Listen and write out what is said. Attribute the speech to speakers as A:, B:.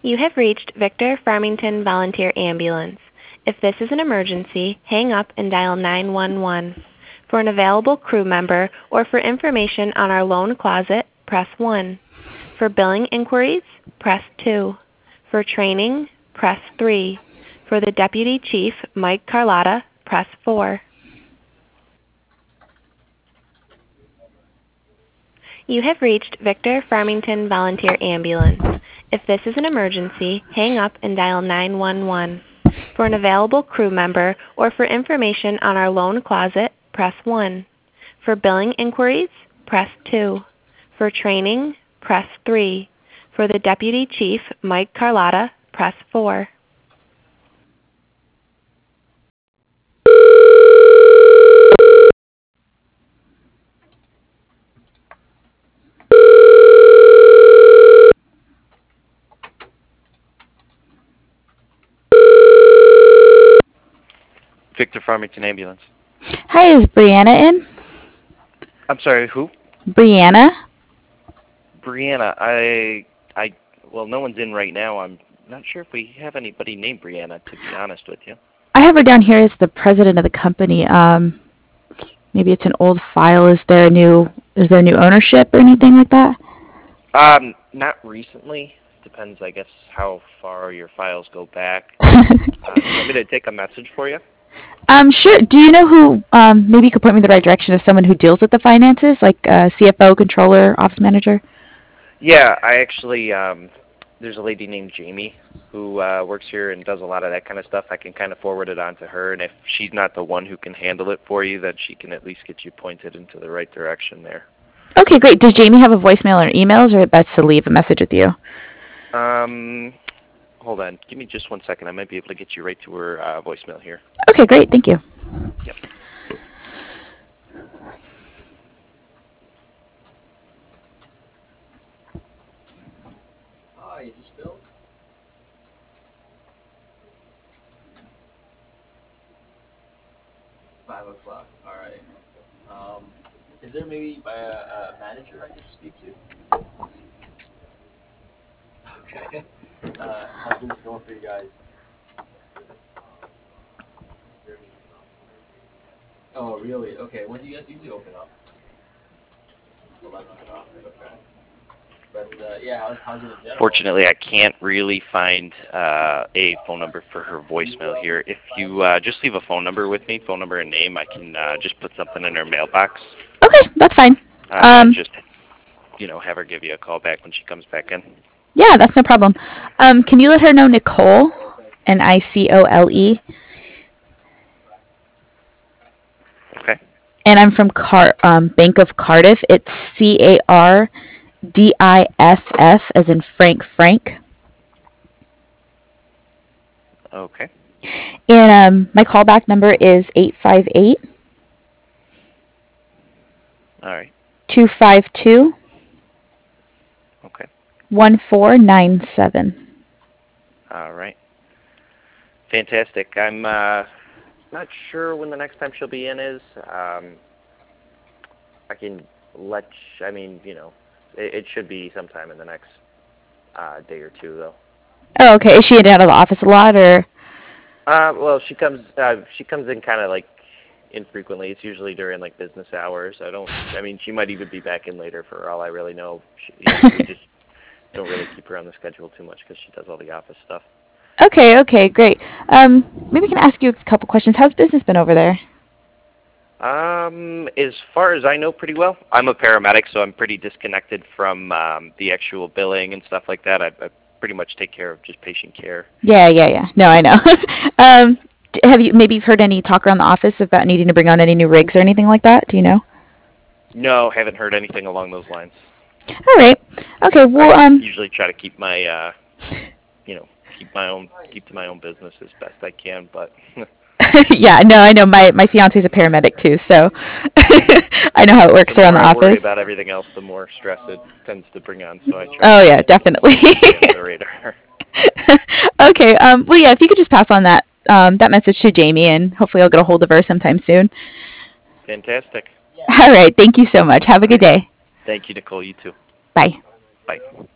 A: You have reached Victor Farmington Volunteer Ambulance. If this is an emergency, hang up and dial 911. For an available crew member or for information on our loan closet, press 1. For billing inquiries, press 2. For training, press 3. For the Deputy Chief, Mike Carlotta, press 4. You have reached Victor Farmington Volunteer Ambulance. If this is an emergency, hang up and dial 911. For an available crew member or for information on our loan closet, press 1. For billing inquiries, press 2. For training, press 3. For the Deputy Chief, Mike Carlotta, press 4.
B: Victor Farmington Ambulance.
C: Hi, is Brianna in?
B: I'm sorry, who?
C: Brianna?
B: Brianna. Well, no one's in right now. I'm not sure if we have anybody named Brianna, to be honest with you.
C: I have her down here as the president of the company. Maybe it's an old file. Is there new ownership or anything like that?
B: Not recently. Depends, I guess, how far your files go back. You want me to take a message for you?
C: Sure. Do you know who, maybe you could point me in the right direction of someone who deals with the finances, like CFO, controller, office manager?
B: Yeah, I actually, there's a lady named Jamie who works here and does a lot of that kind of stuff. I can kind of forward it on to her, and if she's not the one who can handle it for you, then she can at least get you pointed into the right direction there.
C: Okay, great. Does Jamie have a voicemail or emails, or best to leave a message with you?
B: Hold on. Give me just 1 second. I might be able to get you right to her voicemail here.
C: Okay, great. Thank you.
B: Yep.
D: Hi, is this Bill? $5:00. All right. Is there maybe a manager I can speak to? Okay. How's business going for you guys? Oh, really? Okay. When do you guys usually open up? 11:00. Okay. But yeah, how's it in general?
B: Fortunately, I can't really find a phone number for her voicemail here. If you just leave a phone number with me, phone number and name, I can just put something in her mailbox.
C: Okay, that's fine.
B: Just, have her give you a call back when she comes back in.
C: Yeah, that's no problem. Can you let her know Nicole, Nicole?
B: Okay.
C: And I'm from Bank of Cardiff. It's CARDIFF, as in Frank.
B: Okay.
C: And my callback number is 858.
B: All right.
C: 252.
B: Okay.
C: 1497.
B: All right. Fantastic. I'm not sure when the next time she'll be in is. I can it should be sometime in the next day or two, though.
C: Oh, okay. Is she out of the office a lot, or?
B: Well, she comes in kind of like infrequently. It's usually during like business hours. She might even be back in later for all I really know. We just don't really keep her on the schedule too much because she does all the office stuff.
C: Okay, great. Maybe I can ask you a couple questions. How's business been over there?
B: As far as I know, pretty well. I'm a paramedic, so I'm pretty disconnected from the actual billing and stuff like that. I pretty much take care of just patient care.
C: Yeah. No, I know. Have you maybe heard any talk around the office about needing to bring on any new rigs or anything like that? Do you know?
B: No, haven't heard anything along those lines.
C: All right. Okay. Well,
B: I usually try to keep my, keep to my own business as best I can, but.
C: Yeah, no, I know. My fiance's a paramedic too, so I know how it works around the office.
B: The more I worry about everything else, the more stress it tends to bring on. So I try.
C: Oh yeah, definitely.
B: The radar.
C: Okay. Well, yeah. If you could just pass on that message to Jamie, and hopefully I'll get a hold of her sometime soon.
B: Fantastic.
C: All right. Thank you so much. Have a good day.
B: Thank you, Nicole. You too.
C: Bye.
B: Bye.